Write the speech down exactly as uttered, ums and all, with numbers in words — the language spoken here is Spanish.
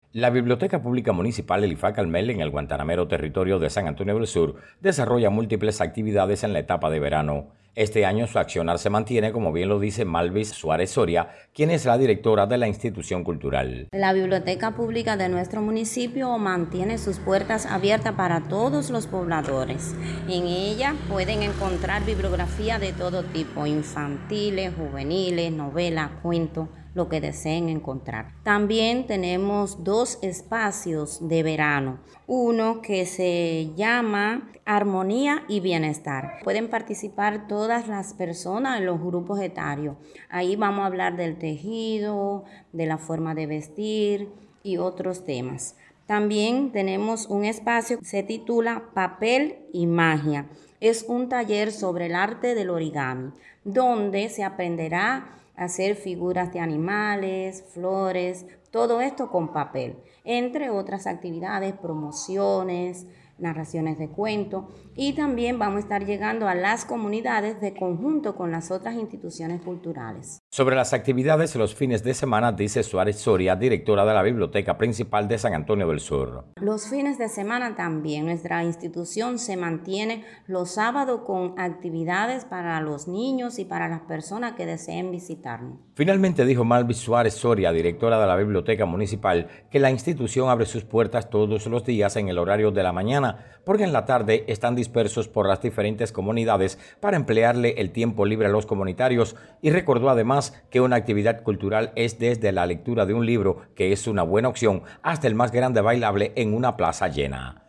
La Biblioteca Pública Municipal Elifá Carmel en el Guantanamero territorio de San Antonio del Sur desarrolla múltiples actividades en la etapa de verano. Este año su accionar se mantiene, como bien lo dice Malvis Suárez Soria, quien es la directora de la institución cultural. La Biblioteca Pública de nuestro municipio mantiene sus puertas abiertas para todos los pobladores. En ella pueden encontrar bibliografía de todo tipo, infantiles, juveniles, novelas, cuentos, lo que deseen encontrar. También tenemos dos espacios de verano, uno que se llama Armonía y Bienestar. Pueden participar todas las personas en los grupos etarios. Ahí vamos a hablar del tejido, de la forma de vestir y otros temas. También tenemos un espacio que se titula Papel y Magia. Es un taller sobre el arte del origami, donde se aprenderá a hacer figuras de animales, flores, todo esto con papel, entre otras actividades, promociones, narraciones de cuentos, y también vamos a estar llegando a las comunidades de conjunto con las otras instituciones culturales. Sobre las actividades los fines de semana, dice Suárez Soria, directora de la Biblioteca Principal de San Antonio del Sur. Los fines de semana también, nuestra institución se mantiene los sábados con actividades para los niños y para las personas que deseen visitarnos. Finalmente dijo Malvis Suárez Soria, directora de la Biblioteca Municipal, que la institución abre sus puertas todos los días en el horario de la mañana, porque en la tarde están dispersos por las diferentes comunidades para emplearle el tiempo libre a los comunitarios, y recordó además que una actividad cultural es desde la lectura de un libro, que es una buena opción, hasta el más grande bailable en una plaza llena.